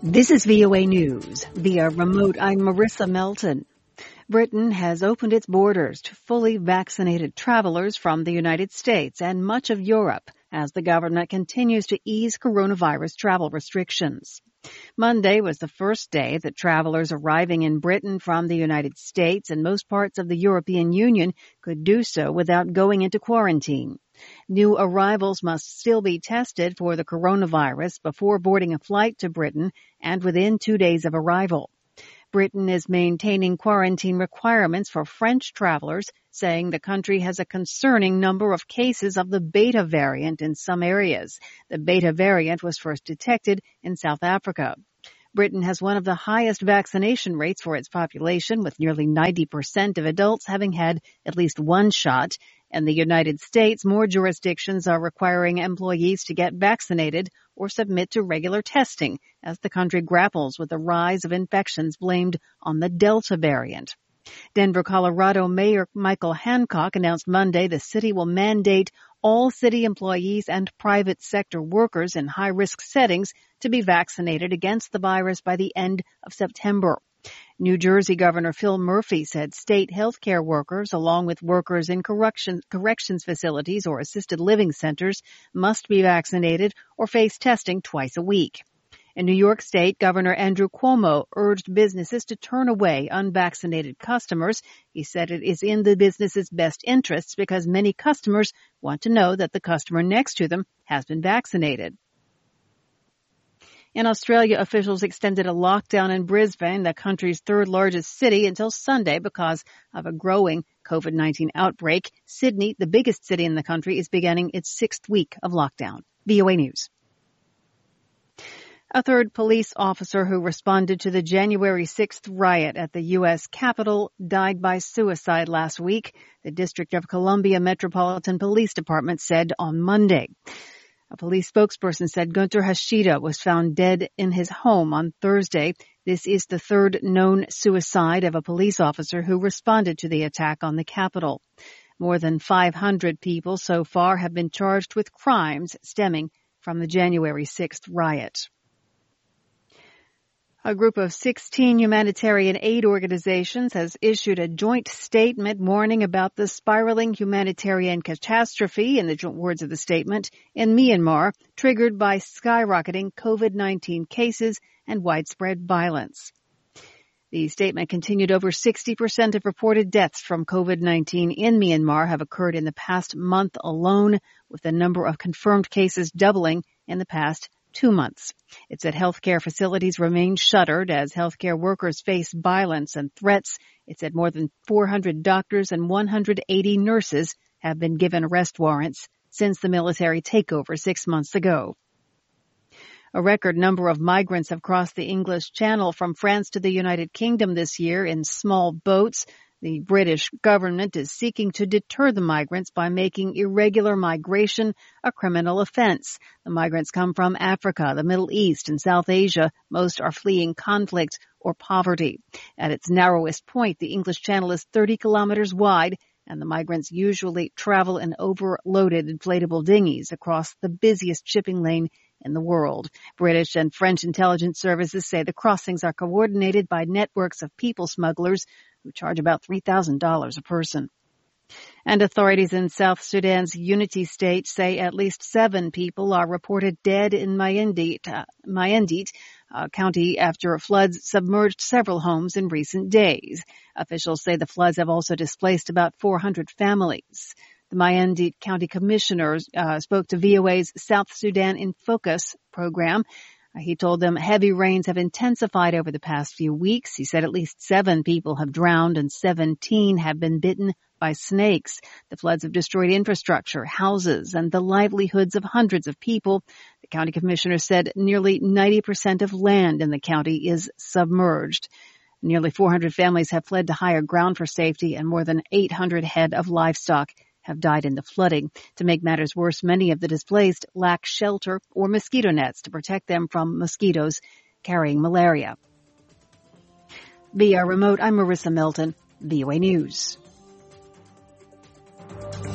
This is VOA News. Via remote, I'm Marissa Melton. Britain has opened its borders to fully vaccinated travelers from the United States and much of Europe as the government continues to ease coronavirus travel restrictions. Monday was the first day that travelers arriving in Britain from the United States and most parts of the European Union could do so without going into quarantine. New arrivals must still be tested for the coronavirus before boarding a flight to Britain and within 2 days of arrival. Britain is maintaining quarantine requirements for French travelers, saying the country has a concerning number of cases of the Beta variant in some areas. The Beta variant was first detected in South Africa. Britain has one of the highest vaccination rates for its population, with nearly 90% of adults having had at least one shot. In the United States, more jurisdictions are requiring employees to get vaccinated or submit to regular testing as the country grapples with the rise of infections blamed on the Delta variant. Denver, Colorado Mayor Michael Hancock announced Monday the city will mandate all city employees and private sector workers in high-risk settings to be vaccinated against the virus by the end of September. New Jersey Governor Phil Murphy said state healthcare workers, along with workers in corrections facilities or assisted living centers, must be vaccinated or face testing twice a week. In New York State, Governor Andrew Cuomo urged businesses to turn away unvaccinated customers. He said it is in the business's best interests because many customers want to know that the customer next to them has been vaccinated. In Australia, officials extended a lockdown in Brisbane, the country's third largest city, until Sunday because of a growing COVID-19 outbreak. Sydney, the biggest city in the country, is beginning its 6th week of lockdown. VOA News. A third police officer who responded to the January 6th riot at the U.S. Capitol died by suicide last week, the District of Columbia Metropolitan Police Department said on Monday. A police spokesperson said Gunter Hashida was found dead in his home on Thursday. This is the third known suicide of a police officer who responded to the attack on the Capitol. More than 500 people so far have been charged with crimes stemming from the January 6th riot. A group of 16 humanitarian aid organizations has issued a joint statement warning about the spiraling humanitarian catastrophe, in the words of the statement, in Myanmar, triggered by skyrocketing COVID-19 cases and widespread violence. The statement continued over 60% of reported deaths from COVID-19 in Myanmar have occurred in the past month alone, with the number of confirmed cases doubling in the past 2 months. It said healthcare facilities remain shuttered as healthcare workers face violence and threats. It said more than 400 doctors and 180 nurses have been given arrest warrants since the military takeover 6 months ago. A record number of migrants have crossed the English Channel from France to the United Kingdom this year in small boats. The British government is seeking to deter the migrants by making irregular migration a criminal offense. The migrants come from Africa, the Middle East, and South Asia. Most are fleeing conflict or poverty. At its narrowest point, the English Channel is 30 kilometers wide, and the migrants usually travel in overloaded inflatable dinghies across the busiest shipping lane in the world. British and French intelligence services say the crossings are coordinated by networks of people smugglers who charge about $3,000 a person. And authorities in South Sudan's Unity State say at least 7 people are reported dead in Mayendit County after floods submerged several homes in recent days. Officials say the floods have also displaced about 400 families. The Mayendit County Commissioner spoke to VOA's South Sudan in Focus program. He told them heavy rains have intensified over the past few weeks. He said at least 7 people have drowned and 17 have been bitten by snakes. The floods have destroyed infrastructure, houses, and the livelihoods of hundreds of people. The county commissioner said nearly 90% of land in the county is submerged. Nearly 400 families have fled to higher ground for safety, and more than 800 head of livestock have died in the flooding. To make matters worse, many of the displaced lack shelter or mosquito nets to protect them from mosquitoes carrying malaria. Via remote, I'm Marissa Melton, VOA News.